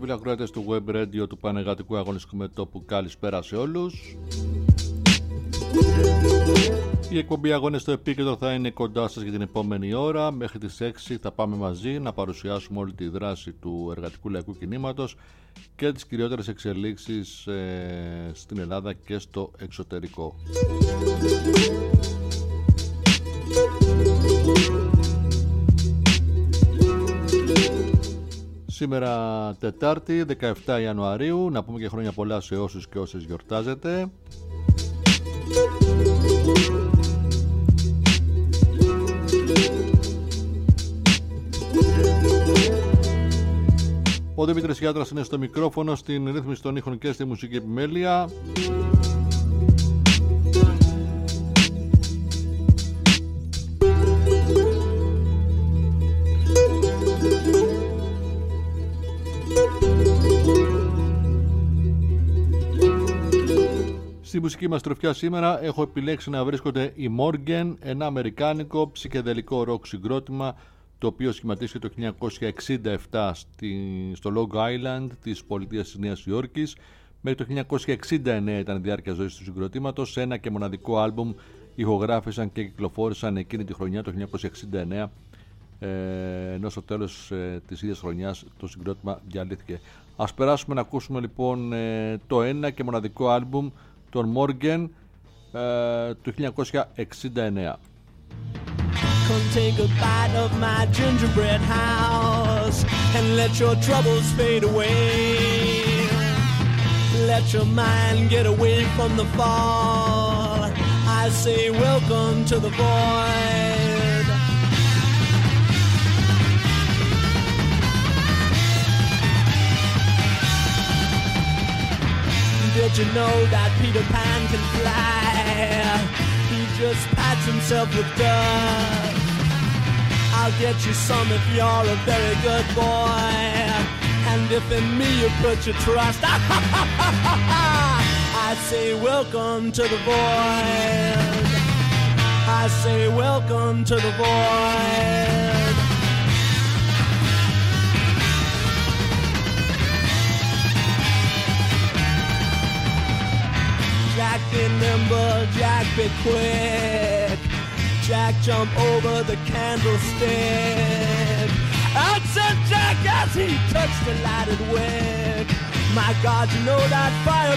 φίλοι ακροατές του Web Radio του Πανεγατικού Αγωνιστικού Μετώπου, καλησπέρα σε όλους. Η εκπομπή Αγώνες στο Επίκεντρο θα είναι κοντά σας για την επόμενη ώρα. Μέχρι τις 6 θα πάμε μαζί να παρουσιάσουμε όλη τη δράση του εργατικού λαϊκού κινήματος και τις κυριότερες εξελίξεις στην Ελλάδα και στο εξωτερικό. Σήμερα Τετάρτη 17 Ιανουαρίου, να πούμε και χρόνια πολλά σε όσους και όσες γιορτάζετε. Ο Δημήτρης Γιάτρας είναι στο μικρόφωνο, στην ρύθμιση των ήχων και στη μουσική επιμέλεια. Στη μουσική μας τροφιά σήμερα έχω επιλέξει να βρίσκονται η Morgan, ένα αμερικάνικο ψυχεδελικό ροκ συγκρότημα το οποίο σχηματίστηκε το 1967 στο Long Island της πολιτείας της Νέας Υόρκης. Μέχρι το 1969 ήταν η διάρκεια ζωής του συγκροτήματος. Ένα και μοναδικό άλμπουμ ηχογράφησαν και κυκλοφόρησαν εκείνη τη χρονιά, το 1969, ενώ στο τέλος της ίδιας χρονιάς το συγκρότημα διαλύθηκε. Ας περάσουμε να ακούσουμε λοιπόν το ένα και μοναδικό άλμπουμ των Morgan του 1969. Come take a bite of my gingerbread house and let your troubles fade away. Let your mind get away from the fall. I say welcome to the void. Did you know that Peter Pan can fly? He just pats himself with dust. I'll get you some if you're a very good boy, and if in me you put your trust. I say welcome to the void. I say welcome to the void. Jack be nimble, Jack be quick. Jack jump over the candlestick. Out said Jack as he touched the lighted wick. My God, you know that fire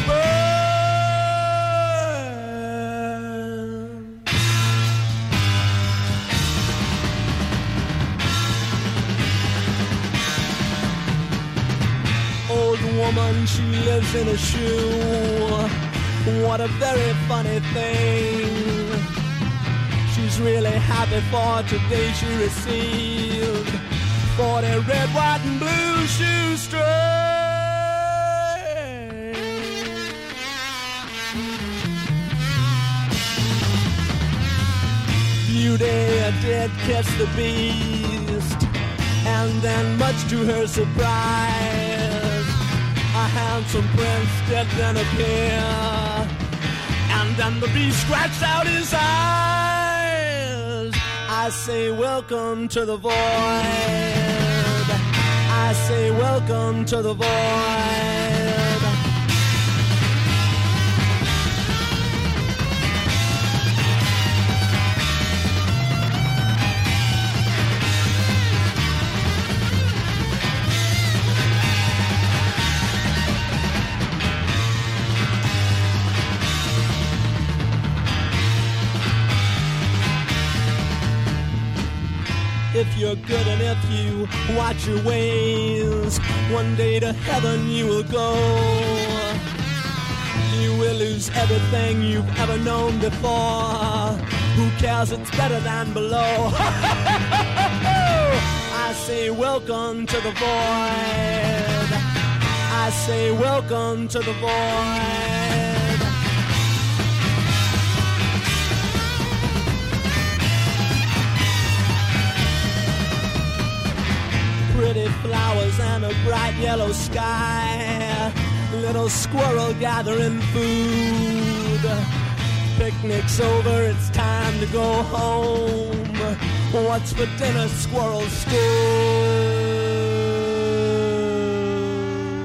burns. Old woman, she lives in a shoe. What a very funny thing. She's really happy for today she received 40 red, white, and blue shoestrings. Beauty did kiss the beast, and then much to her surprise, a handsome prince did then appear, and then the beast scratched out his eyes. I say welcome to the void. I say welcome to the void. If you're good and if you watch your ways, one day to heaven you will go. You will lose everything you've ever known before. Who cares, it's better than below. I say welcome to the void. I say welcome to the void. Pretty flowers and a bright yellow sky. Little squirrel gathering food. Picnic's over, it's time to go home. What's for dinner, squirrel school?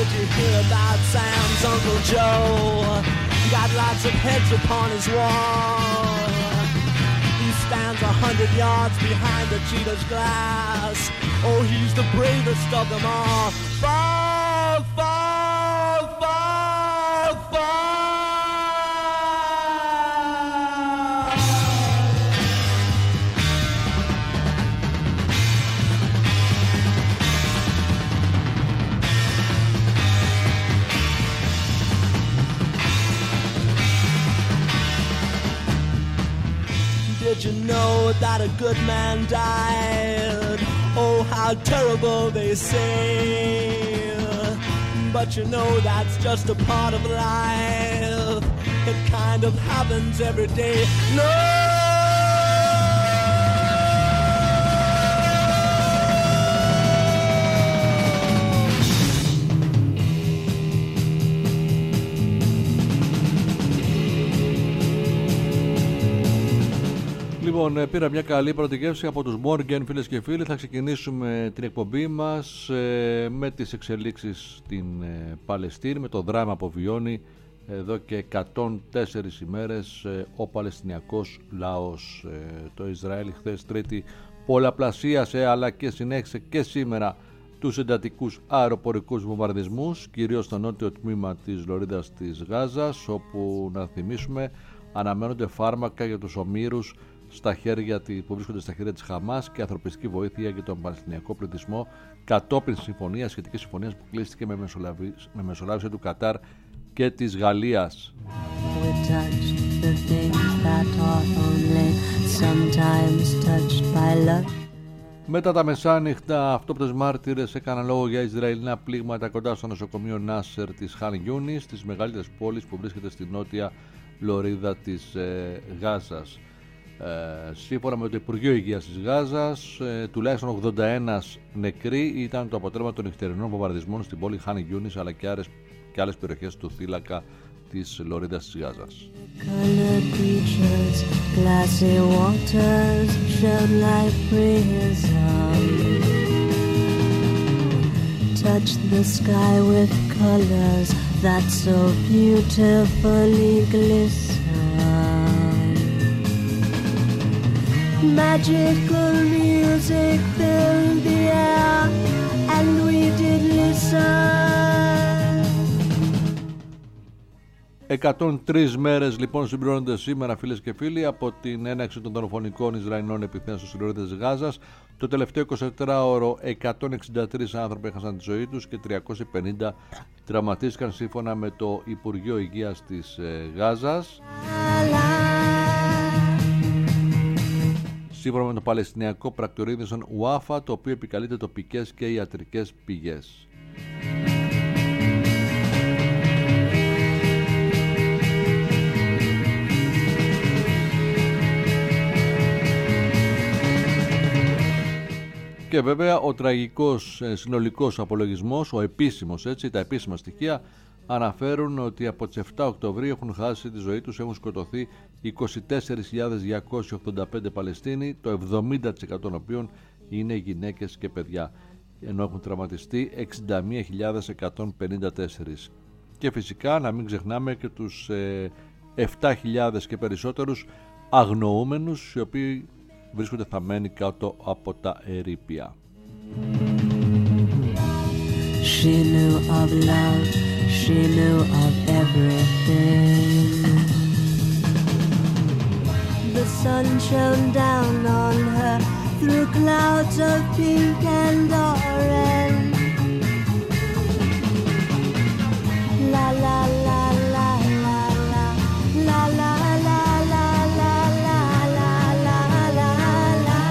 Did you hear about Sam's Uncle Joe? Got lots of heads upon his wall. He stands 100 yards behind the cheetah's glass. Oh, he's the bravest of them all. Fall, fall, fall, fall. Did you know that a good man died? Oh, how terrible they say. But you know that's just a part of life. It kind of happens every day. No! Λοιπόν, πήρα μια καλή πρώτη γεύση από τους Morgan, φίλες και φίλοι. Θα ξεκινήσουμε την εκπομπή μας με τις εξελίξεις στην Παλαιστίνη, με το δράμα που βιώνει εδώ και 104 ημέρες ο Παλαιστινιακός λαός. Το Ισραήλ χθες Τρίτη πολλαπλασίασε αλλά και συνέχισε και σήμερα τους εντατικούς αεροπορικούς βομβαρδισμούς, κυρίως στο νότιο τμήμα της λωρίδας της Γάζας, όπου, να θυμίσουμε, αναμένονται φάρμακα για τους ομήρους που βρίσκονται στα χέρια της Χαμάς και ανθρωπιστική βοήθεια για τον Παλαιστινιακό πληθυσμό, κατόπιν σχετικής συμφωνίας που κλείστηκε με μεσολάβηση του Κατάρ και της Γαλλίας. Μετά τα μεσάνυχτα, αυτόπτες μάρτυρες έκαναν λόγο για Ισραηλινά πλήγματα κοντά στο νοσοκομείο Νάσερ της Χαν Γιούνις, της μεγαλύτερης πόλης που βρίσκεται στη νότια λωρίδα της Γάζας. Σύμφωνα με το Υπουργείο Υγείας της Γάζας, τουλάχιστον 81 νεκροί ήταν το αποτέλεσμα των νυχτερινών βομβαρδισμών στην πόλη Χαν Γιούνις, αλλά και άλλες περιοχές του θύλακα της λωρίδας της Γάζας. Touch the sky with colors that so beautifully glisten. Magical music filled the air and we did listen. 103 μέρες λοιπόν συμπληρώνονται σήμερα, φίλες και φίλοι, από την έναρξη των δολοφονικών Ισραηλινών επιθέσεων στη λωρίδα της Γάζας. Το τελευταίο 24ωρο 163 άνθρωποι έχασαν τη ζωή τους και 350 τραυματίστηκαν, σύμφωνα με το Υπουργείο Υγείας της Γάζας. Σύμφωνα με το Παλαιστινιακό Πρακτορείο Ουάφα, το οποίο επικαλείται τοπικές και ιατρικές πηγές. Και βέβαια ο τραγικός συνολικός απολογισμός, ο επίσημος, τα επίσημα στοιχεία αναφέρουν ότι από τις 7 Οκτωβρίου έχουν χάσει τη ζωή τους, έχουν σκοτωθεί 24.285 Παλαιστίνοι, το 70% των οποίων είναι γυναίκες και παιδιά, ενώ έχουν τραυματιστεί 61.154. Και φυσικά να μην ξεχνάμε και τους 7.000 και περισσότερους αγνοούμενους, οι οποίοι βρίσκονται θαμμένοι κάτω από τα ερείπια. She knew of love, she knew of everything. The sun shone down on her through clouds of pink and orange. La la la la la la la la la la la la la la la la.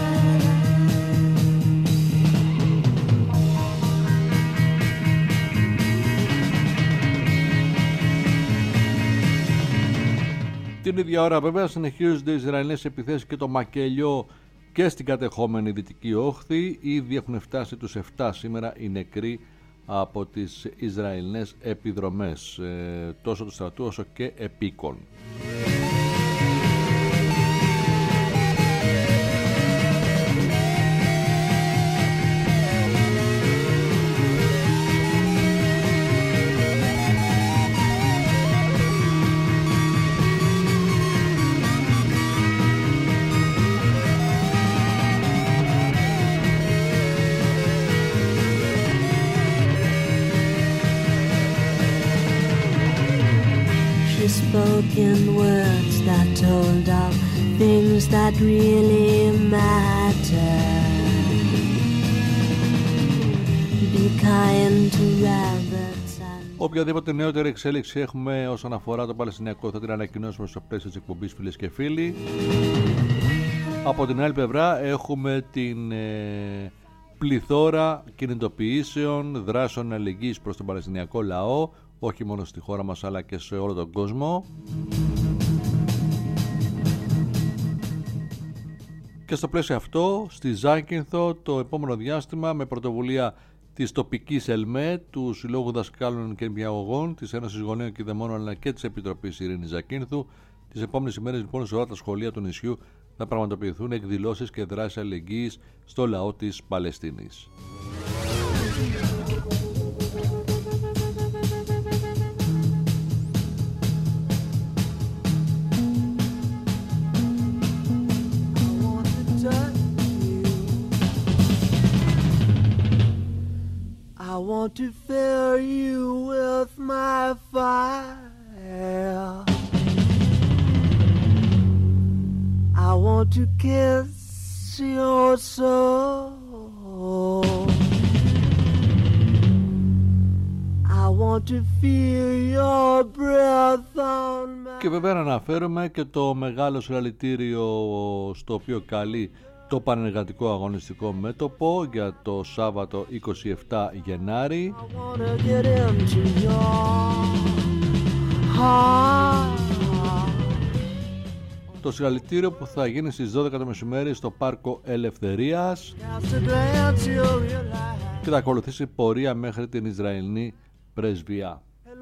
Την ίδια ώρα βέβαια συνεχίζονται οι Ισραηλινές επιθέσεις και το μακελιό και στην κατεχόμενη Δυτική Όχθη. Ήδη έχουν φτάσει τους 7 σήμερα οι νεκροί από τις Ισραηλινές επιδρομές, τόσο του στρατού όσο και επίκων. spoken words that told of things that really matter. Be kind to rabbits and... Οποιαδήποτε νεότερη εξέλιξη έχουμε όσον αφορά το Παλαιστινιακό θα την ανακοινώσουμε στο πλαίσιο της εκπομπής, φίλες και φίλοι. Από την άλλη πλευρά έχουμε την πληθώρα κινητοποιήσεων, δράσεων αλληλεγγύης προς τον Παλαιστινιακό λαό, όχι μόνο στη χώρα μας αλλά και σε όλο τον κόσμο. Και στο πλαίσιο αυτό, στη Ζάκυνθο το επόμενο διάστημα, με πρωτοβουλία της τοπικής ΕΛΜΕ, του Συλλόγου Δασκάλων και Νηπιαγωγών, της Ένωσης Γονέων και Δαιμόνων αλλά και της Επιτροπής Ειρήνης Ζακύνθου, τις επόμενες ημέρες λοιπόν σε όλα τα σχολεία του νησιού θα πραγματοποιηθούν εκδηλώσεις και δράσεις αλληλεγγύης στο λαό της Παλαιστίνης. I want to fill you with my fire. I want to kiss your soul. I want to feel your breath on my... Και βέβαια να αναφέρουμε και το μεγάλο συλλαλητήριο στο οποίο καλεί το Πανεργατικό Αγωνιστικό Μέτωπο για το Σάββατο 27 Γενάρη. Το συλλαλητήριο που θα γίνει στις 12 το μεσημέρι στο Πάρκο Ελευθερίας και θα ακολουθήσει πορεία μέχρι την Ισραηλινή Πρεσβεία.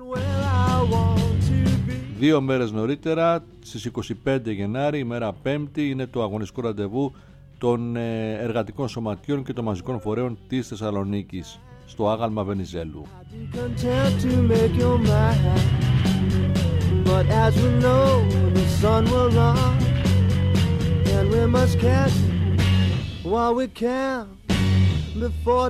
2 μέρες νωρίτερα, στις 25 Γενάρη, ημέρα Πέμπτη, είναι το αγωνιστικό ραντεβού των εργατικών σωματείων και των μαζικών φορέων της Θεσσαλονίκης στο άγαλμα Βενιζέλου. But as we know, the sun will rise, and we must catch it while we can before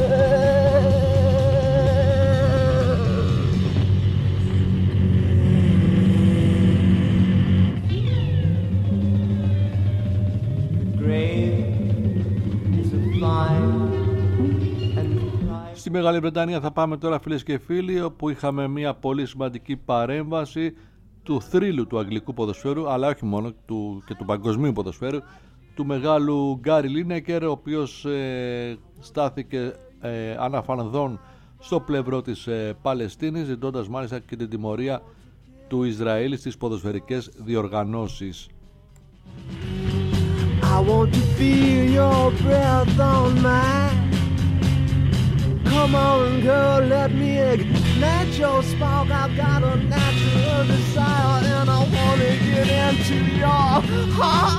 Στη Μεγάλη Βρετανία θα πάμε τώρα, φίλες και φίλοι, όπου είχαμε μια πολύ σημαντική παρέμβαση του θρύλου του αγγλικού ποδοσφαίρου, αλλά όχι μόνο, και του παγκοσμίου ποδοσφαίρου, του μεγάλου Γκάρι Λίνεκερ, ο οποίος στάθηκε αναφανδόν στο πλευρό της Παλαιστίνης, ζητώντας μάλιστα και την τιμωρία του Ισραήλ στις ποδοσφαιρικές διοργανώσεις. I want to feel your breath on mine. Come on, girl, let me ignite your spark. I've got a natural desire, and I want to get into your heart.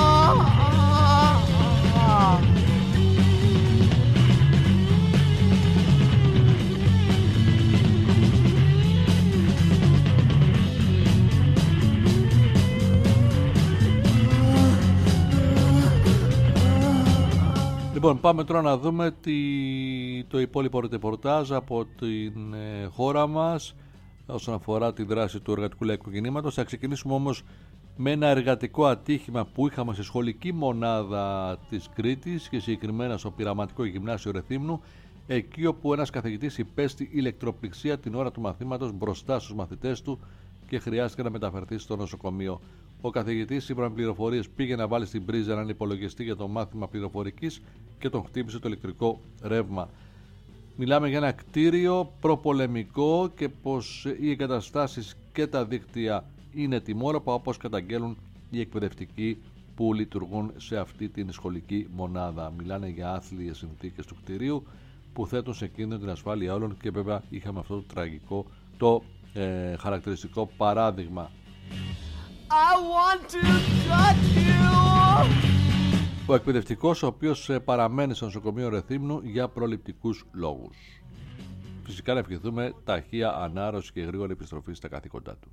Λοιπόν, πάμε τώρα να δούμε το υπόλοιπο ρεπορτάζ από την χώρα μας όσον αφορά τη δράση του εργατικού λαϊκού κινήματος. Θα ξεκινήσουμε όμως με ένα εργατικό ατύχημα που είχαμε στη σχολική μονάδα της Κρήτης και συγκεκριμένα στο Πειραματικό Γυμνάσιο Ρεθύμνου, εκεί όπου ένας καθηγητής υπέστη ηλεκτροπληξία την ώρα του μαθήματος μπροστά στους μαθητές του και χρειάστηκε να μεταφερθεί στο νοσοκομείο. Ο καθηγητής, σύμφωνα με πληροφορίες, πήγε να βάλει στην πρίζα έναν υπολογιστή για το μάθημα πληροφορικής και τον χτύπησε το ηλεκτρικό ρεύμα. Μιλάμε για ένα κτίριο προπολεμικό και πως οι εγκαταστάσεις και τα δίκτυα είναι τιμόρροπα, όπως καταγγέλουν οι εκπαιδευτικοί που λειτουργούν σε αυτή την σχολική μονάδα. Μιλάνε για άθλιες συνθήκες του κτηρίου που θέτουν σε κίνδυνο την ασφάλεια όλων και βέβαια είχαμε αυτό το τραγικό, το χαρακτηριστικό παράδειγμα. I want to touch you. Ο εκπαιδευτικός, ο οποίος παραμένει στο νοσοκομείο Ρεθύμνου για προληπτικούς λόγους. Φυσικά να ευχηθούμε ταχεία ανάρρωση και γρήγορη επιστροφή στα καθήκοντά του.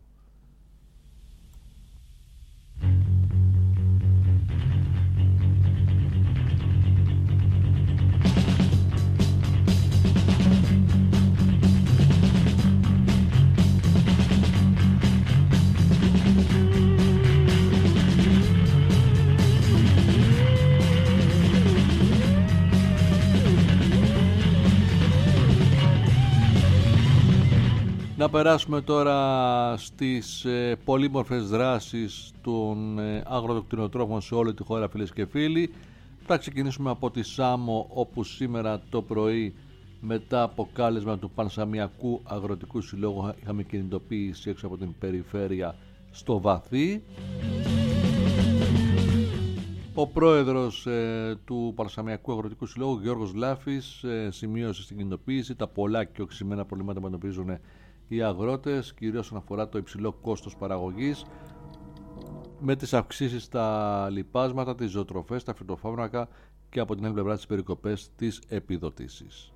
Να περάσουμε τώρα στις πολύμορφες δράσεις των αγροτοκτηνοτρόφων σε όλη τη χώρα, φίλες και φίλοι. Θα ξεκινήσουμε από τη Σάμο, όπου σήμερα το πρωί, μετά από κάλεσμα του Πανσαμιακού Αγροτικού Συλλόγου, είχαμε κινητοποίηση έξω από την περιφέρεια στο Βαθύ. Ο πρόεδρος του Πανσαμιακού Αγροτικού Συλλόγου, Γιώργος Λάφης, σημείωσε στην κινητοποίηση τα πολλά και οξυμένα προβλήματα που αντιμετωπίζουν οι αγρότες, κυρίως όσον αφορά το υψηλό κόστος παραγωγής, με τις αυξήσεις στα λιπάσματα, τις ζωοτροφές, τα φυτοφάρμακα και από την άλλη πλευρά τις περικοπές της επιδοτήσεις.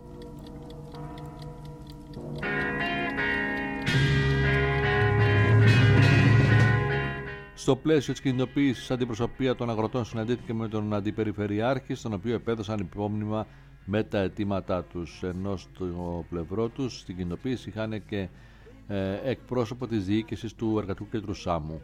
Στο πλαίσιο της κινητοποίησης, αντιπροσωπεία των αγροτών συναντήθηκε με τον Αντιπεριφερειάρχη, στον οποίο επέδωσαν υπόμνημα με τα αιτήματά τους, ενώ στο πλευρό τους στην κινητοποίηση είχαν και εκπρόσωπο της διοίκησης του Εργατικού Κέντρου Σάμου.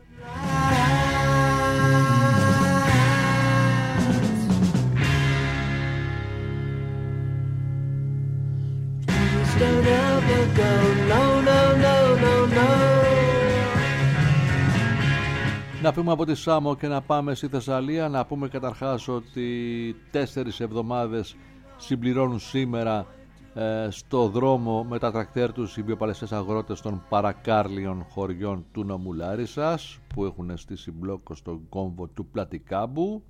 Να πούμε από τη Σάμο και να πάμε στη Θεσσαλία. Να πούμε καταρχάς ότι 4 εβδομάδες συμπληρώνουν σήμερα στο δρόμο με τα τρακτέρ τους οι βιοπαλαιστές αγρότες των παρακάρλιων χωριών του νομού Λάρισσας, που έχουν στήσει μπλόκο στον κόμβο του Πλατικάμπου.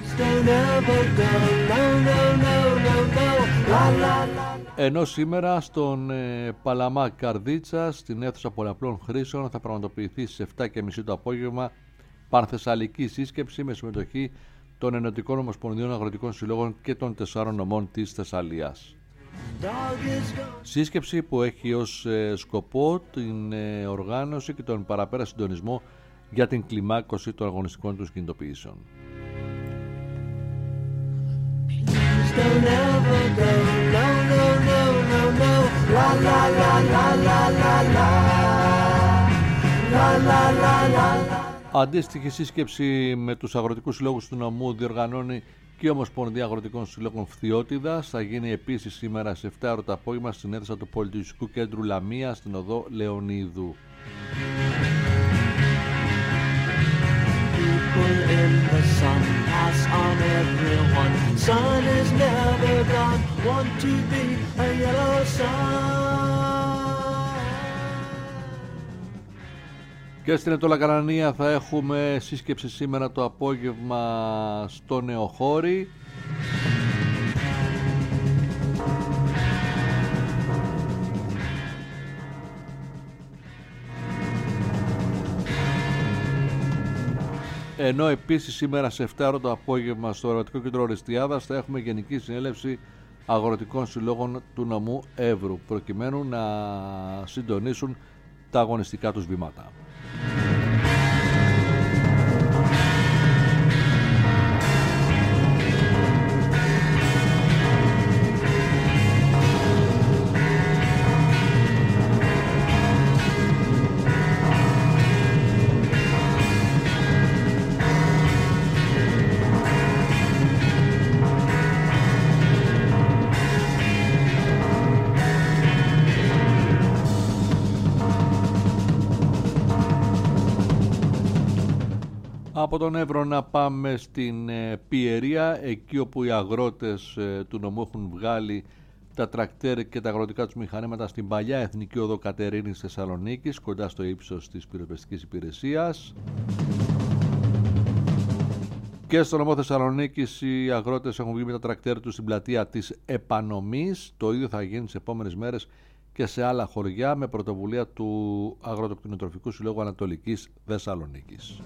Ενώ σήμερα στον Παλαμά Καρδίτσα, στην αίθουσα πολλαπλών χρήσεων, θα πραγματοποιηθεί στις 7:30 το απόγευμα πανθεσσαλική σύσκεψη με συμμετοχή των Ενωτικών Ομοσπονδιών Αγροτικών Συλλόγων και των 4 νομών της Θεσσαλίας. Σύσκεψη που έχει ως σκοπό την οργάνωση και τον παραπέρα συντονισμό για την κλιμάκωση των αγωνιστικών τους κινητοποιήσεων. Αντίστοιχη σύσκεψη με τους αγροτικούς συλλόγους του νομού διοργανώνει και η Ομοσπονδία Αγροτικών Συλλόγων Φθιώτιδας. Θα γίνει επίσης σήμερα σε 7 το απόγευμα στην αίθουσα του Πολιτιστικού Κέντρου Λαμία, στην οδό Λεωνίδου. Και στην Ετωλακαρανία θα έχουμε σύσκεψη σήμερα το απόγευμα στο Νεοχώρι. Ενώ επίσης σήμερα σε 7 το απόγευμα στο Εργατικό Κέντρο Οριστιάδας θα έχουμε Γενική Συνέλευση Αγροτικών Συλλόγων του νομού Εύρου, προκειμένου να συντονίσουν τα αγωνιστικά τους βήματα. Από τον Εύρο να πάμε στην Πιερία, εκεί όπου οι αγρότες του νομού έχουν βγάλει τα τρακτέρ και τα αγροτικά τους μηχανήματα στην παλιά Εθνική Οδό Κατερίνης Θεσσαλονίκης, κοντά στο ύψος της πυροσβεστικής υπηρεσίας. Και στο νομό Θεσσαλονίκης οι αγρότες έχουν βγει με τα τρακτέρ τους στην πλατεία της Επανομής. Το ίδιο θα γίνει τις επόμενες μέρες και σε άλλα χωριά, με πρωτοβουλία του Αγροτοκτηνοτροφικού Συλλόγου Ανατολικής Θεσσαλονίκης.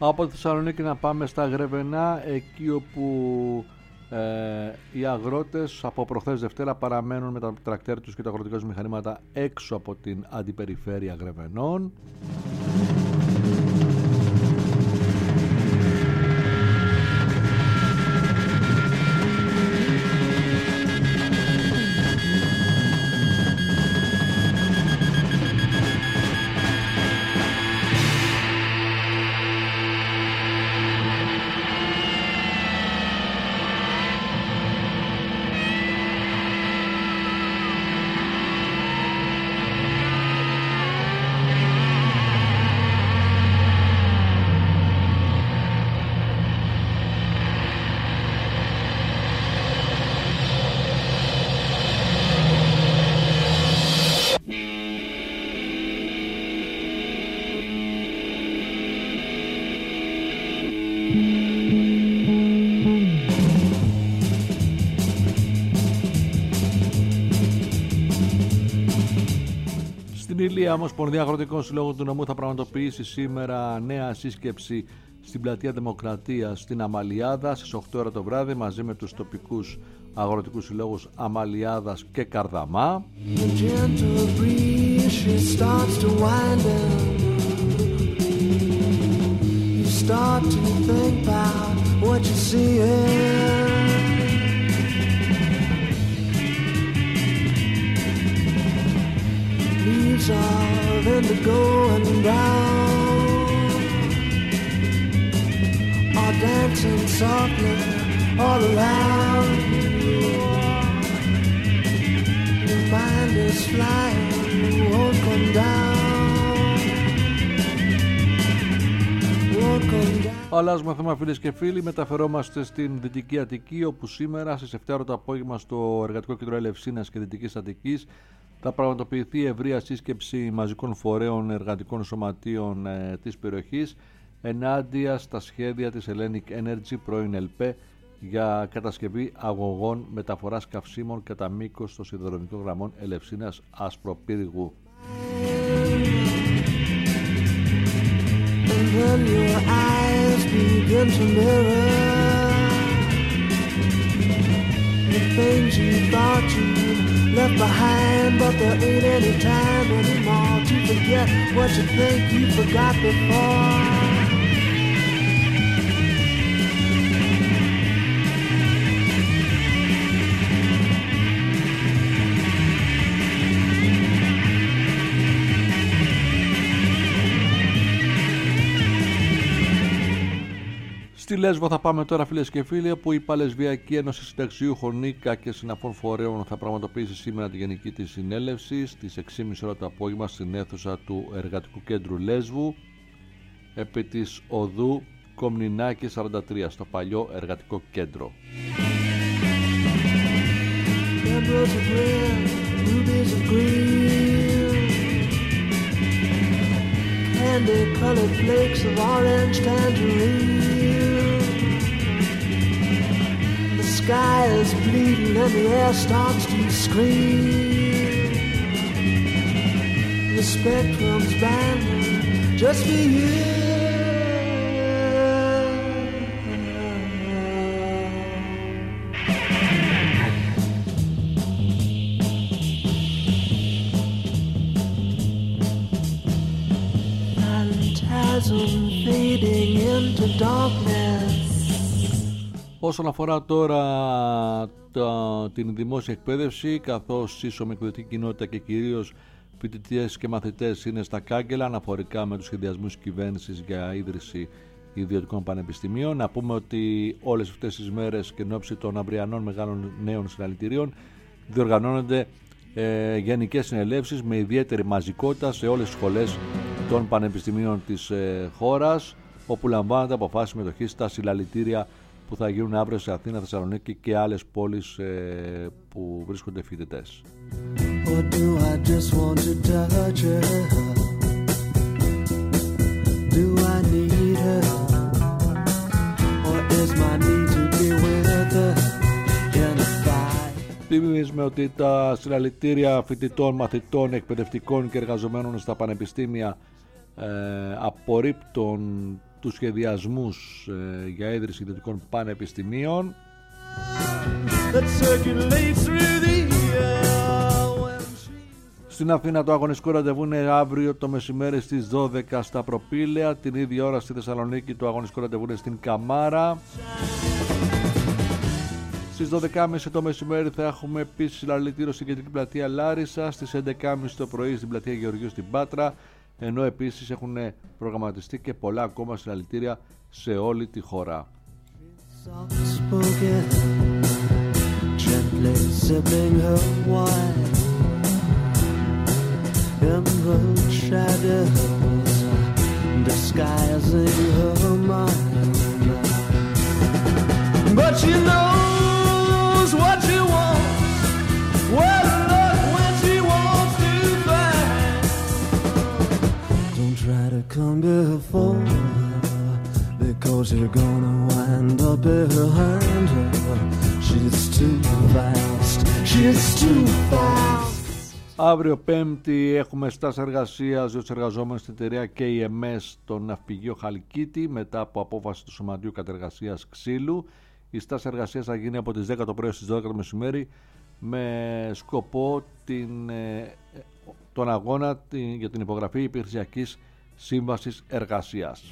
Από τη Θεσσαλονίκη να πάμε στα Γρεβενά, εκεί όπου οι αγρότες από προχθές Δευτέρα παραμένουν με τα τρακτέρ τους και τα αγροτικά τους μηχανήματα έξω από την αντιπεριφέρεια Γρεβενών. Η Ομοσπονδία Αγροτικών Συλλόγων του Νομού θα πραγματοποιήσει σήμερα νέα σύσκεψη στην Πλατεία Δημοκρατίας στην Αμαλιάδα στις 8 ώρα το βράδυ μαζί με τους τοπικούς αγροτικούς συλλόγους Αμαλιάδας και Καρδαμά. Leaves of indigo and brown are dancing softly all around. The mind is flying, won't come down, won't come down. Αλλάζουμε θέμα, φίλες και φίλοι, μεταφερόμαστε στην Δυτική Αττική, όπου σήμερα στις 7 το απόγευμα στο Εργατικό Κέντρο Ελευσίνας και Δυτικής Αττικής θα πραγματοποιηθεί ευρεία σύσκεψη μαζικών φορέων εργατικών σωματείων της περιοχής ενάντια στα σχέδια της Hellenic Energy, πρώην ΕΛΠΕ, για κατασκευή αγωγών μεταφοράς καυσίμων κατά μήκος των σιδηροδρομικών γραμμών Ελευσίνας Ασπροπύργου. Left behind, but there ain't any time anymore to forget what you think you forgot before. Στη Λέσβο θα πάμε τώρα, φίλες και φίλοι, όπου η Παλαισβιακή Ένωση Συνταξιούχων ΝΙΚΑ και Συναφών Φορέων θα πραγματοποιήσει σήμερα τη γενική της συνέλευση στις 6.30 ώρα το απόγευμα στην αίθουσα του Εργατικού Κέντρου Λέσβου επί της οδού Κομνηνάκη 43 στο παλιό Εργατικό Κέντρο. The sky is bleeding and the air starts to scream. The spectrum's bending just for you. Phantasm fading into darkness. Όσον αφορά τώρα την δημόσια εκπαίδευση, καθώς η σωμικοδοτική κοινότητα και κυρίως φοιτητές και μαθητές είναι στα κάγκελα αναφορικά με τους σχεδιασμούς κυβέρνησης για ίδρυση ιδιωτικών πανεπιστημίων, να πούμε ότι όλες αυτές τις μέρες και εν ώψη των αυριανών μεγάλων νέων συλλαλητηρίων διοργανώνονται γενικές συνελεύσεις με ιδιαίτερη μαζικότητα σε όλες τις σχολές των πανεπιστημίων της χώρας, όπου λαμβάνονται αποφάσεις συμμετοχής στα συλλαλητήρια που θα γίνουν αύριο σε Αθήνα, Θεσσαλονίκη και άλλες πόλεις που βρίσκονται φοιτητές. Θυμίζουμε ότι τα συλλαλητήρια φοιτητών, μαθητών, εκπαιδευτικών και εργαζομένων στα πανεπιστήμια απορρίπτουν τους σχεδιασμούς για ίδρυση ιδιωτικών πανεπιστημίων. Στην Αθήνα το αγωνιστικό ραντεβού είναι αύριο το μεσημέρι στις 12 στα Προπήλαια. Την ίδια ώρα στη Θεσσαλονίκη το αγωνιστικό ραντεβού είναι στην Καμάρα. Στις 12.30 το μεσημέρι θα έχουμε επίσης συλλαλητήριο στην κεντρική πλατεία Λάρισα. Στις 11.30 το πρωί στην πλατεία Γεωργίου στην Πάτρα. Ενώ επίσης έχουν προγραμματιστεί και πολλά ακόμα συλλαλητήρια σε όλη τη χώρα. But she knows what she wants, well enough when she wants to find. Don't try to come before her, because you're gonna wind up behind her. She's too fast, she's too fast. Αύριο Πέμπτη έχουμε στάση εργασίας για τους εργαζόμενους στην εταιρεία KMS στο ναυπηγείο Χαλκίτη μετά από απόφαση του Σωματείου Κατεργασίας Ξύλου. Η στάση εργασίας θα γίνει από τις 10 το πρωί στις 12 το μεσημέρι με σκοπό τον αγώνα για την υπογραφή υπηρεσιακής σύμβασης εργασίας.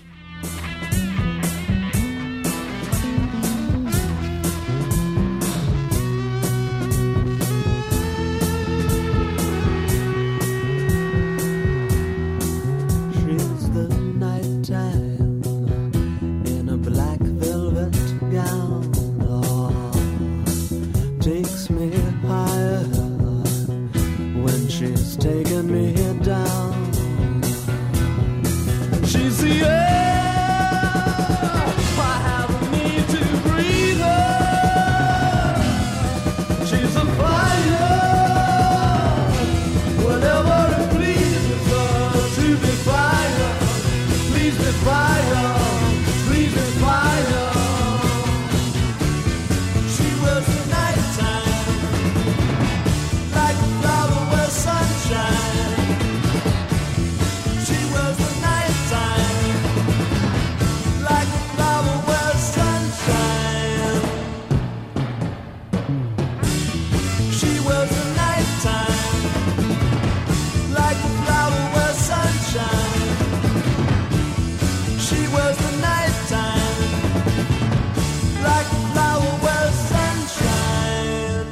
Taking me down. She's the air I have need to breathe her. She's a fire whenever it pleases her to be fire. Please be fire, please be fire. She was the nighttime like a flower where sunshine. She was the nighttime like a flower where sunshine. She was the nighttime like a flower where sunshine. She was the nighttime like a flower where sunshine.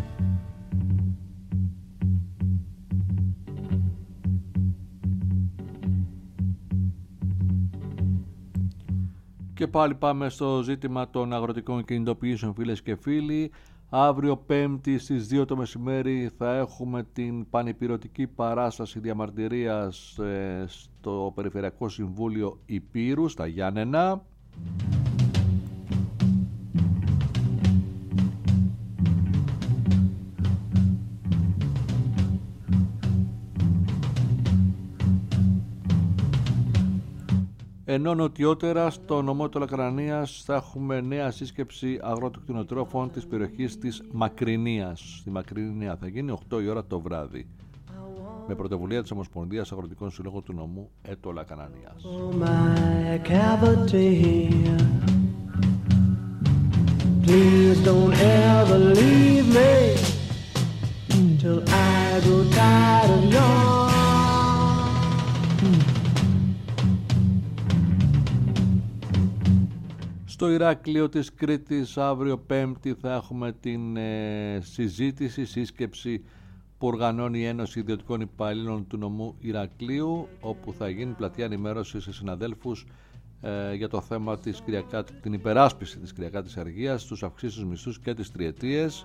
Και πάλι πάμε στο ζήτημα των αγροτικών κινητοποιήσεων, φίλες και φίλοι. Αύριο Πέμπτη στις 2 το μεσημέρι θα έχουμε την πανηπηρωτική παράσταση διαμαρτυρίας στο Περιφερειακό Συμβούλιο Ηπείρου στα Γιάννενα. Ενώ νοτιότερα στο νομό του Λακρανίας θα έχουμε νέα σύσκεψη αγροτοκτηνοτρόφων της περιοχής της Μακρινίας. Στη Μακρινία θα γίνει 8 η ώρα το βράδυ με πρωτοβουλία της Ομοσπονδίας Αγροτικών Συλλόγων του νομού Έτο Λακρανίας. Please don't ever leave me till I grow tired of your. Στο Ηράκλειο της Κρήτης αύριο Πέμπτη θα έχουμε την σύσκεψη που οργανώνει η Ένωση Ιδιωτικών Υπαλλήλων του νομού Ηρακλείου, όπου θα γίνει πλατεία ενημέρωση σε συναδέλφους για το θέμα της την υπεράσπιση της κυριακάτης αργίας, τους αυξήσεις μισθούς και τις τριετίες.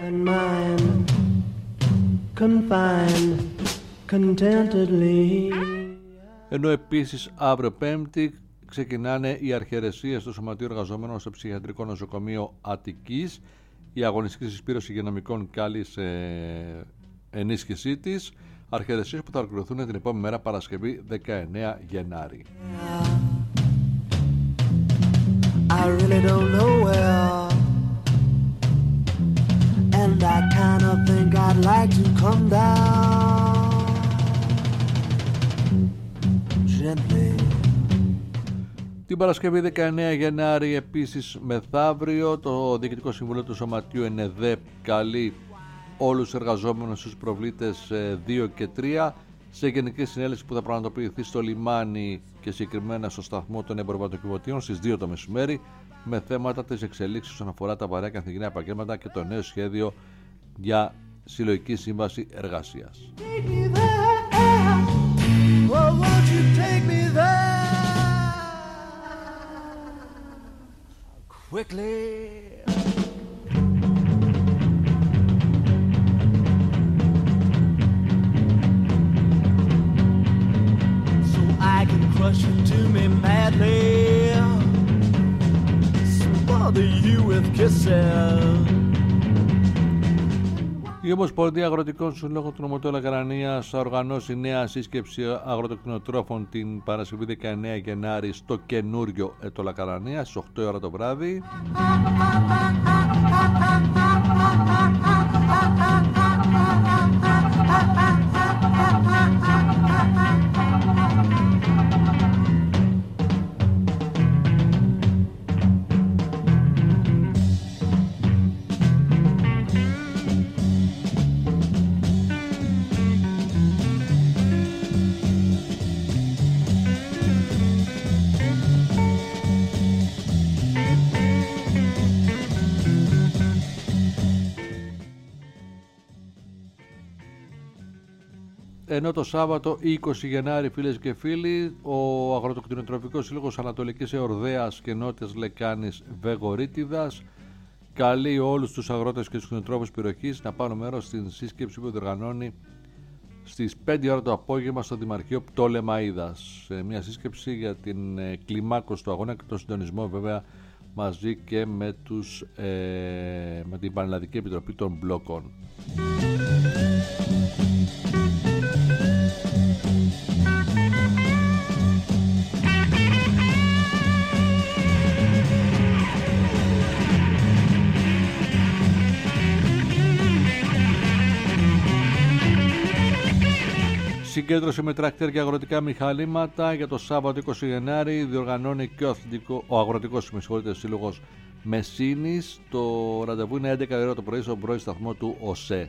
Ενώ επίσης αύριο Πέμπτη ξεκινάνε οι αρχαιρεσίες στο Σωματείο Εργαζόμενων στο Ψυχιατρικό Νοσοκομείο Αττικής. Η αγωνιστική συσπήρωση υγειονομικών καλεί σε ενίσχυσή της. Αρχαιρεσίες που θα ολοκληρωθούν την επόμενη μέρα Παρασκευή 19 Γενάρη. I really don't know where, and I kind of think I'd like to come down gently. Την Παρασκευή 19 Γενάρη, επίσης μεθαύριο, το Διοικητικό Συμβούλιο του Σωματείου ΕΝΕΔΕΠ καλεί όλους τους εργαζόμενους στους προβλήτες 2 και 3 σε γενική συνέλευση που θα πραγματοποιηθεί στο λιμάνι και συγκεκριμένα στο σταθμό των εμπορευματοκιβωτίων στις 2 το μεσημέρι, με θέματα της εξελίξης όσον αφορά τα βαρέα καθημερινά επαγγέλματα και το νέο σχέδιο για συλλογική σύμβαση εργασίας. I can crush you to me madly, smother you with kisses. Η Ομοσπονδία Αγροτικών Συλλόγων του Νομοτού Λακρανίας θα οργανώσει νέα σύσκεψη αγροτοκτηνοτρόφων την Παρασκευή 19 Γενάρη στο καινούριο Ετωλακρανία στις 8 ώρα το βράδυ. Ενώ το Σάββατο 20 Γενάρη, φίλες και φίλοι, ο Αγροτοκτηνοτροφικός Σύλλογος Ανατολικής Εορδαίας και Νότιας Λεκάνης Βεγορίτιδας καλεί όλους τους αγρότες και τους κτηνοτρόφους περιοχής να πάρουν μέρος στην σύσκεψη που διοργανώνει στις 5 ώρα το απόγευμα στο Δημαρχείο Πτολεμαΐδας. Μια σύσκεψη για την κλιμάκωση του αγώνα και τον συντονισμό βέβαια μαζί και με την Πανελλαδική Επιτροπή των Μπλοκών. Συγκέντρωση με τρακτέρ και αγροτικά μηχανήματα για το Σάββατο 20 Γενάρη διοργανώνει και ο Αγροτικός Σύλλογος Μεσίνης. Το ραντεβού είναι 11 ώρα το πρωί στον πρώην σταθμό του ΟΣΕ.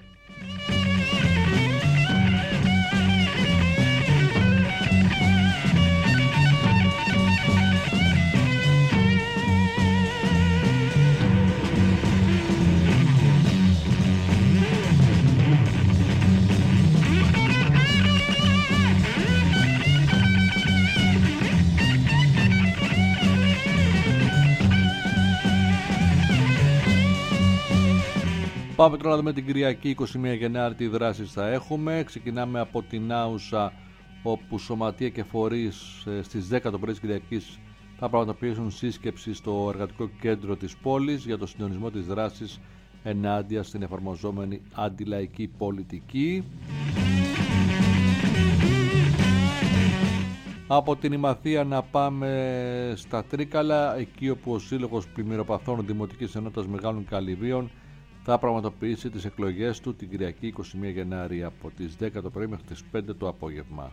Πάμε τώρα να δούμε την Κυριακή 21 Γενάρη τι δράσεις θα έχουμε. Ξεκινάμε από την Άουσα, όπου σωματεία και φορείς στις 10 το πρωί της Κυριακής θα πραγματοποιήσουν σύσκεψη στο εργατικό κέντρο της πόλης για το συντονισμό της δράσης ενάντια στην εφαρμοζόμενη αντιλαϊκή πολιτική. Από την Ημαθία να πάμε στα Τρίκαλα, εκεί όπου ο Σύλλογος Πλημμυροπαθών Δημοτικής Ενότητας Μεγάλων Καλυβίων θα πραγματοποιήσει τις εκλογές του την Κυριακή 21 Γενάρη από τις 10 το πρωί μέχρι τις 5 το απόγευμα.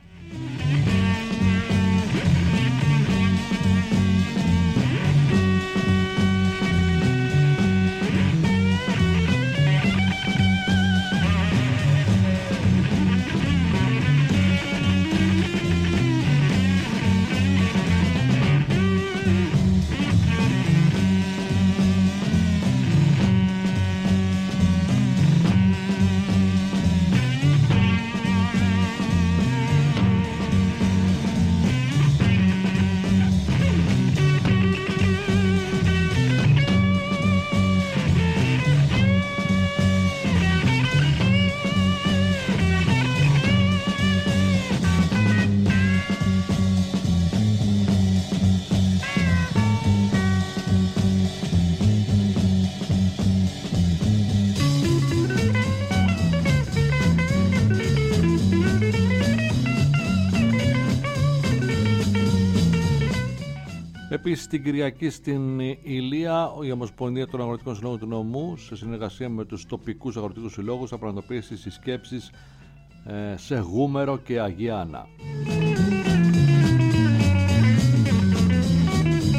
Επίσης την Κυριακή στην Ηλία, η Ομοσπονδία των Αγροτικών Συλλόγων του Νομού, σε συνεργασία με τους τοπικούς αγροτικούς συλλόγους, θα πραγματοποιήσει συσκέψεις σε Γούμερο και Αγία Άννα.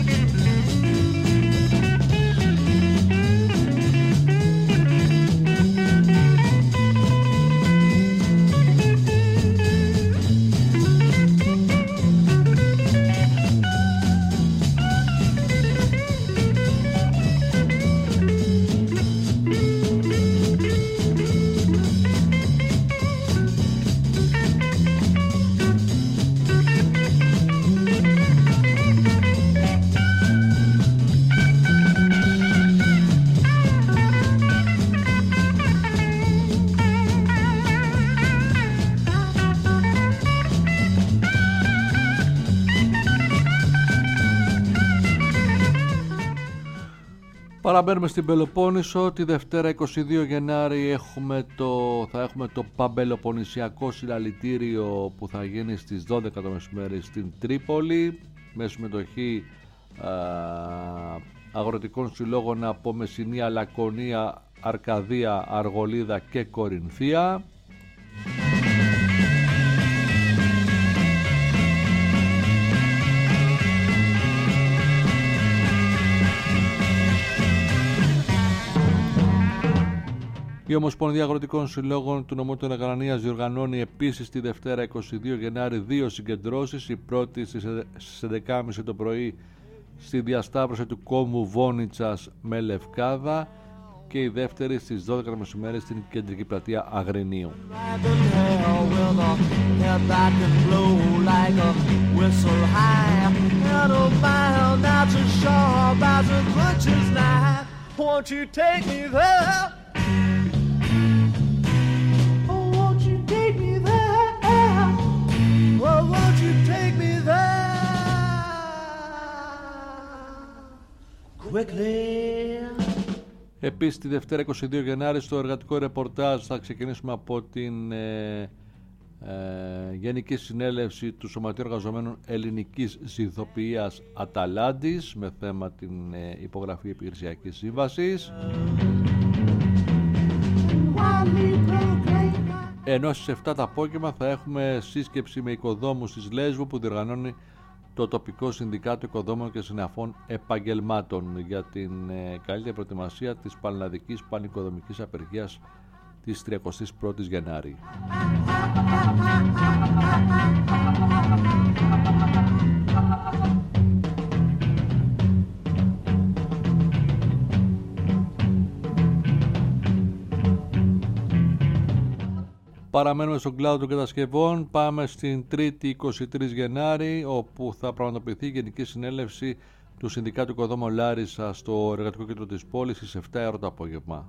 Παραμένουμε στην Πελοπόννησο. Τη Δευτέρα 22 Γενάρη θα έχουμε το Παμπελοποννησιακό Συλλαλητήριο που θα γίνει στις 12 το μεσημέρι στην Τρίπολη με συμμετοχή αγροτικών συλλόγων από Μεσσηνία, Λακωνία, Αρκαδία, Αργολίδα και Κορινθία. Η Ομοσπονδία Αγροτικών Συλλόγων του Νομού της Ακρανίας διοργανώνει επίσης τη Δευτέρα 22 Γενάρη 2 συγκεντρώσεις. Η πρώτη στις 11.30 το πρωί στη διασταύρωση του κόμβου Βόνιτσας με Λευκάδα και η δεύτερη στις 12 το μεσημέρι στην κεντρική πλατεία Αγρινίου. Επίσης τη Δευτέρα 22 Γενάρη στο εργατικό ρεπορτάζ θα ξεκινήσουμε από την Γενική Συνέλευση του Σωματείου Εργαζομένων Ελληνικής Ζηθοποιίας Αταλάντης με θέμα την υπογραφή επιχειρησιακής σύμβασης. Ενώ στις 7 το απόγευμα θα έχουμε σύσκεψη με οικοδόμους της Λέσβου που διοργανώνει το τοπικό Συνδικάτο Οικοδόμων και Συναφών Επαγγελμάτων για την καλύτερη προετοιμασία της πανελλαδικής πανοικοδομικής απεργίας της 31ης Γενάρη. Παραμένουμε στον κλάδο των κατασκευών. Πάμε στην 3η 23 Γενάρη, όπου θα πραγματοποιηθεί η Γενική Συνέλευση του Συνδικάτου Οικοδόμων Λάρισα στο Εργατικό Κέντρο της πόλης στις 7 ώρα το απόγευμα.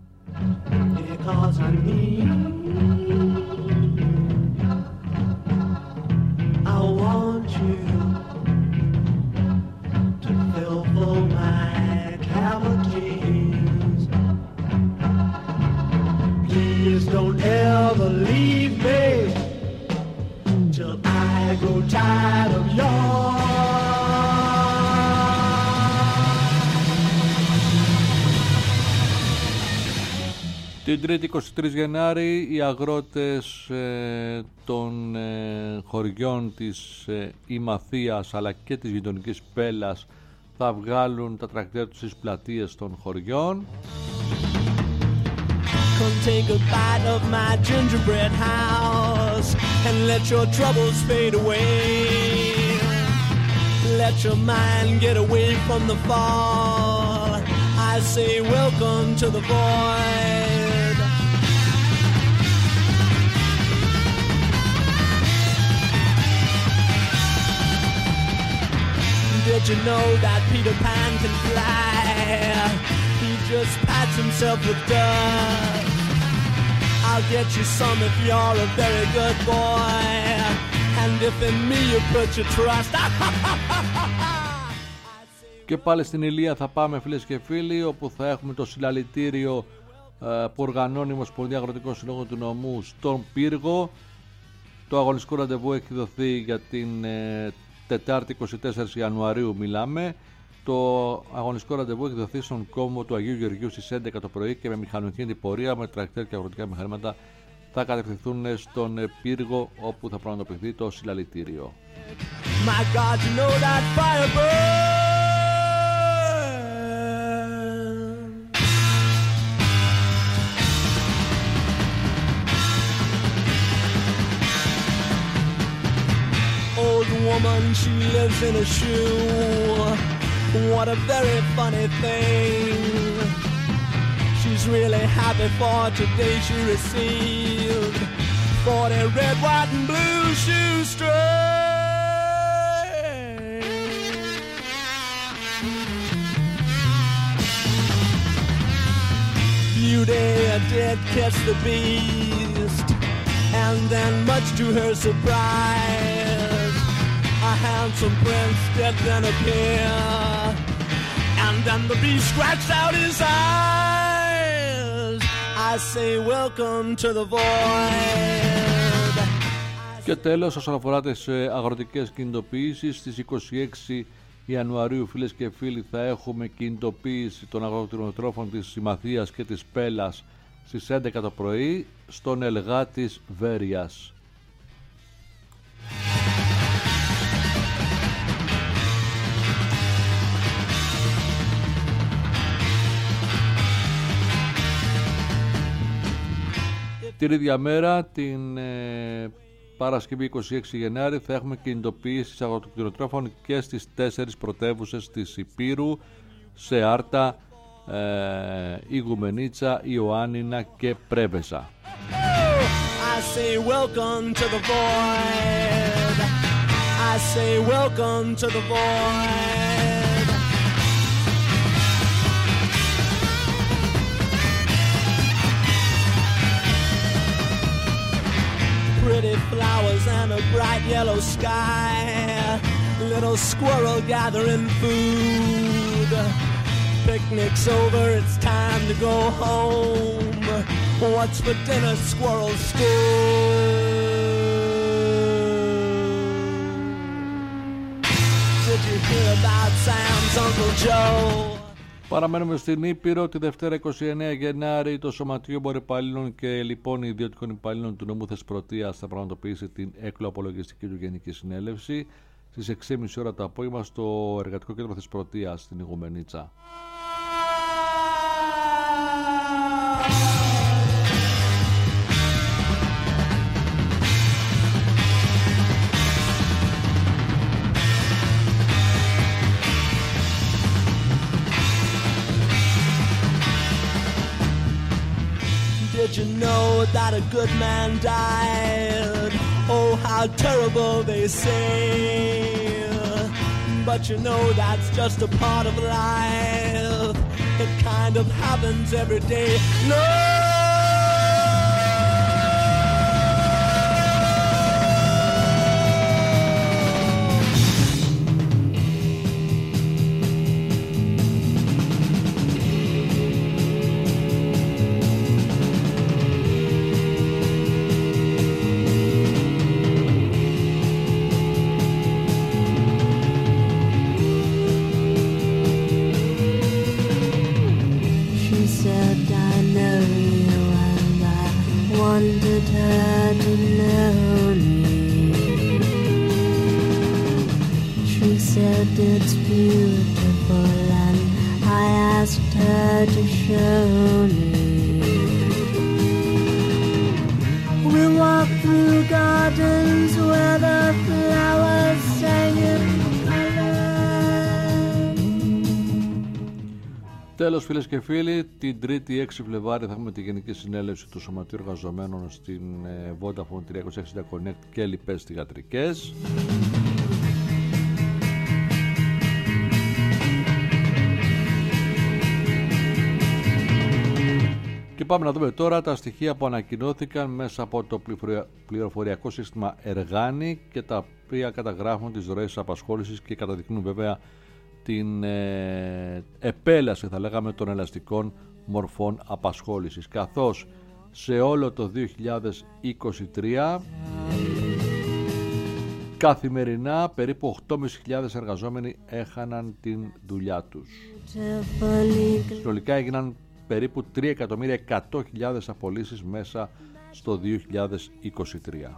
Please don't ever leave me till I grow tired of your. Την 3η 23 Γενάρη οι αγρότες των χωριών της Ημαθίας αλλά και της γειτονικής Πέλας θα βγάλουν τα τρακτέρ τους στις πλατείες των χωριών. Come take a bite of my gingerbread house and let your troubles fade away. Let your mind get away from the fall. I say welcome to the void. Did you know that Peter Pan can fly? He just pats himself with dust. I'll get you some if you're a very good boy. And if in me you put your trust. Και πάλι στην Ηλία θα πάμε φίλες και φίλοι, όπου θα έχουμε το συλλαλητήριο που οργανώνει η Ομοσπονδία Αγροτικών Συλλόγων του Νομού στον Πύργο. Το αγωνιστικό ραντεβού έχει δοθεί για την Τετάρτη 24 Ιανουαρίου μιλάμε. Το αγωνιστικό ραντεβού έχει δοθεί στον κόμβο του Αγίου Γεωργίου στις 11 το πρωί και με μηχανοκίνητη πορεία με τρακτέρ και αγροτικά μηχανήματα θα κατευθυνθούν στον Πύργο, όπου θα πραγματοποιηθεί το συλλαλητήριο. My God, you know that fire burns. Old woman, she lives in a shoe. What a very funny thing. She's really happy for today she received 40 red, white and blue shoestrings. Beauty did catch the beast, and then much to her surprise, a handsome prince did then appear, And then the beast scratched out his eyes. I say welcome to the void. Και τέλος, όσον αφορά τις αγροτικές κινητοποιήσεις, στις 26 Ιανουαρίου, φίλες και φίλοι, θα έχουμε κινητοποίηση των αγροτικών της Συμμαθίας και της Πέλας στις 11 το πρωί στον Ελγά της Βέρειας. Την ίδια μέρα, την Παρασκευή 26 Γενάρη, θα έχουμε κινητοποιήσεις αγροτικών και στις 4 πρωτεύουσες της Υπήρου, σε Άρτα, Ιγουμενίτσα, Ιωάννινα και Πρέβεζα. I say welcome to the void. I say welcome to the void. Pretty flowers and a bright yellow sky. Little squirrel gathering food. Picnic's over, it's time to go home. What's for dinner, squirrel stew? Did you hear about Sam's Uncle Joe? Παραμένουμε στην Ήπειρο. Τη Δευτέρα 29 Γενάρη το Σωματείο Εμπορυπαλλήλων και λοιπόν Ιδιωτικών Υπαλλήλων του νομού Θεσπρωτείας θα πραγματοποιήσει την εκλοαπολογιστική του Γενική Συνέλευση στις 6.30 ώρα το απόγευμα στο Εργατικό Κέντρο Θεσπρωτείας στην Ιγουμενίτσα. Did you know that a good man died? Oh, how terrible they say. But you know that's just a part of life. It kind of happens every day. No! Wanted her to know me. She said it's beautiful and I asked her to show me. We walked through gardens where the flowers sang in Τέλος, φίλες και φίλοι, την 3η 6 Φλεβάρη θα έχουμε τη Γενική Συνέλευση του Σωματείου Εργαζομένων στην Vodafone 360 Connect και λοιπές θυγατρικές. Και πάμε να δούμε τώρα τα στοιχεία που ανακοινώθηκαν μέσα από το πληροφοριακό σύστημα Εργάνη και τα οποία καταγράφουν τις ροές απασχόλησης και καταδεικνύουν βέβαια την επέλαση, θα λέγαμε, των ελαστικών μορφών απασχόλησης, καθώς σε όλο το 2023 καθημερινά περίπου 8.500 εργαζόμενοι έχαναν την δουλειά τους. Συνολικά έγιναν περίπου 3.100.000 απολύσεις μέσα στο 2023.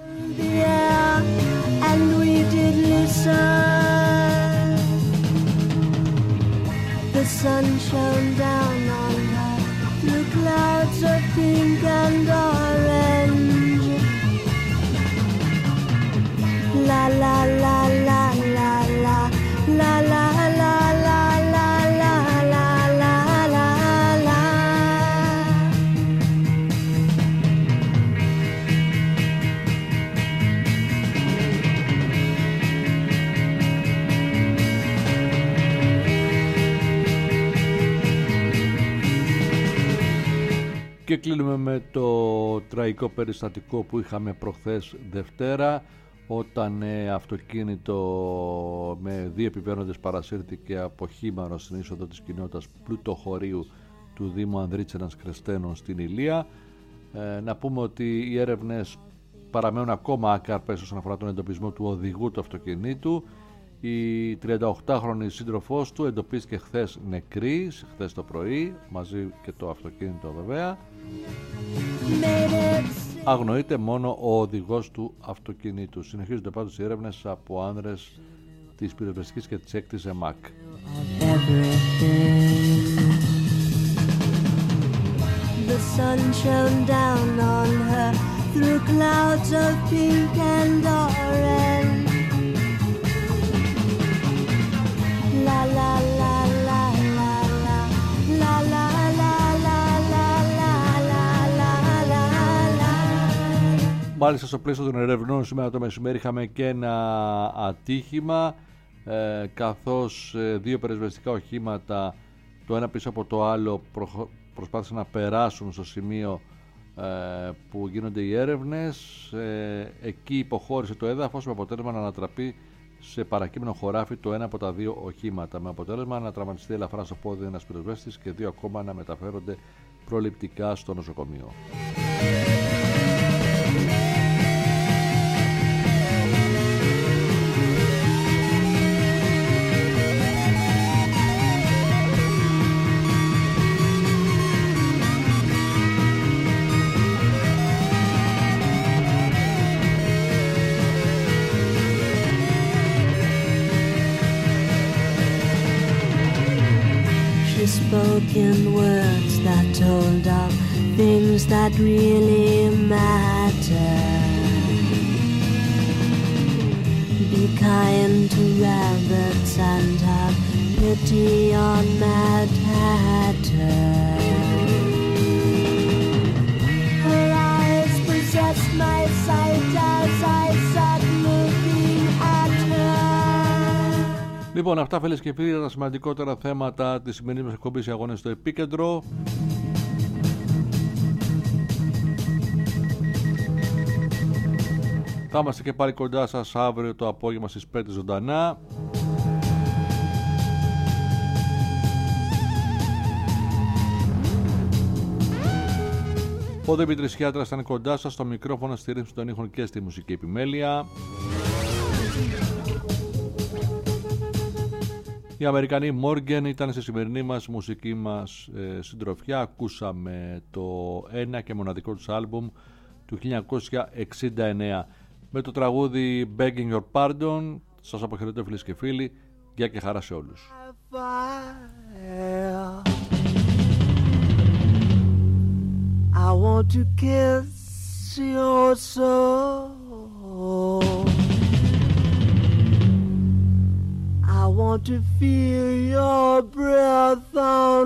The sun shone down on her through clouds of pink and orange. La la la la la la la la la la la la la la la la. Και κλείνουμε με το τραγικό περιστατικό που είχαμε προχθές Δευτέρα, όταν αυτοκίνητο με 2 επιβαίνοντες παρασύρθηκε από χήμαρο στην είσοδο της κοινότητας πλουτοχωρίου του Δήμου Ανδρίτσενας Κρεστένων στην Ηλία. Να πούμε ότι οι έρευνες παραμένουν ακόμα άκαρπες όσον αφορά τον εντοπισμό του οδηγού του αυτοκινήτου. Η 38χρονη σύντροφός του εντοπίστηκε χθες νεκρή, χθες το πρωί, μαζί και το αυτοκίνητο βέβαια. Αγνοείται μόνο ο οδηγός του αυτοκινήτου. Συνεχίζονται πάντως οι έρευνες από άνδρες της πυροσβεστικής και της 6ης ΕΜΑΚ. The sun shone down on her through clouds of pink and orange. La la la la la la la la la la la la la la. Μάλιστα στο πλαίσιο των ερευνών σήμερα το μεσημέρι είχαμε και ένα ατύχημα, καθώς 2 πυροσβεστικά οχήματα, το ένα πίσω από το άλλο, προσπάθησαν να περάσουν στο σημείο που γίνονται οι έρευνες. Εκεί υποχώρησε το έδαφος με αποτέλεσμα να ανατραπεί σε παρακείμενο χωράφι το ένα από τα 2 οχήματα, με αποτέλεσμα να τραυματιστεί ελαφρά στο πόδι ένας πυροσβέστης και 2 ακόμα να μεταφέρονται προληπτικά στο νοσοκομείο. Spoken words that told of things that really matter. Be kind to rabbits and have pity on Mad Hatter. Her eyes possessed my sight as I sat looking at her. Λοιπόν, αυτά φίλες και φίλοι, τα σημαντικότερα θέματα της σημερινής μας εκπομπής οι αγώνες στο επίκεντρο. Θα είμαστε και πάλι κοντά σας αύριο το απόγευμα στις 5 ζωντανά. Ο Δημήτρης Χιάτρας ήταν κοντά σας, στο μικρόφωνο στηρίζει των ήχων και στη μουσική επιμέλεια. Οι Αμερικανοί Morgan ήταν στη σημερινή μας μουσική μας συντροφιά. Ακούσαμε το ένα και μοναδικό τους άλμπουμ του 1969 με το τραγούδι Begging Your Pardon. Σας αποχαιρετώ φίλες και φίλοι, γεια και χαρά σε όλους. I want to kiss your soul. I want to feel your breath on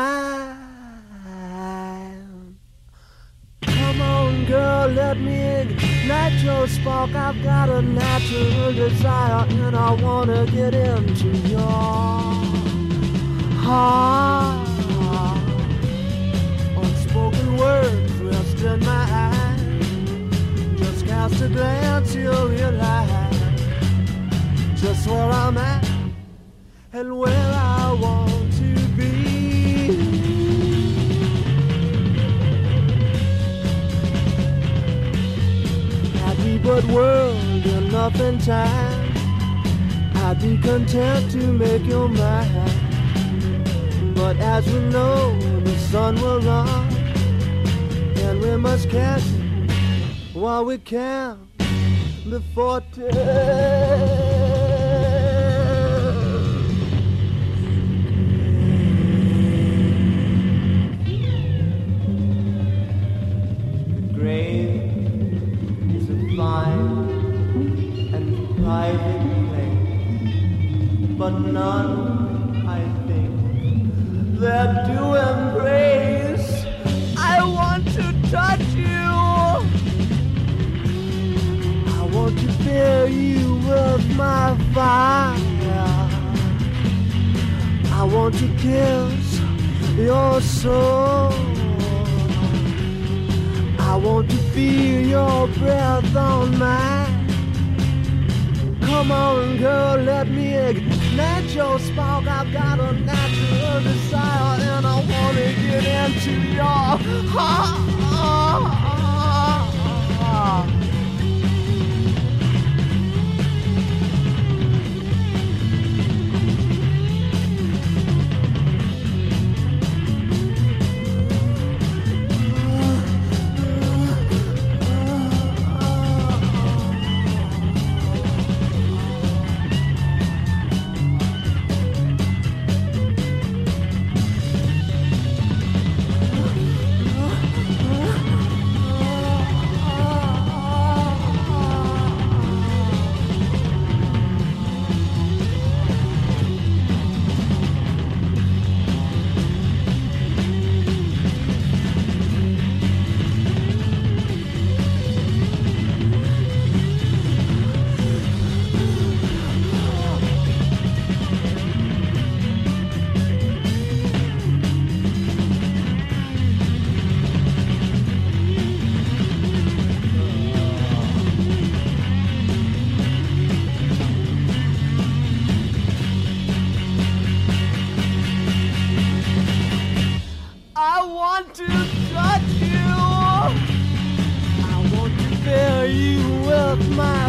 mine. Come on, girl, let me ignite your spark. I've got a natural desire, and I want to get into your heart. Unspoken words rest in my eyes. Just cast a glance, you'll realize just where I'm at and where I want to be. Happy but world enough in time, I'd be content to make your mind. But as we know, the sun will rise, and we must catch it while we can before grave is a fine and private place, but none, I think, that do embrace. I want to touch you, I want to fill you with my fire, I want to kiss your soul, I want to feel your breath on mine. Come on, girl, let me ignite your spark. I've got a natural desire, and I wanna get into your heart. I want to touch you. I want to fill you with my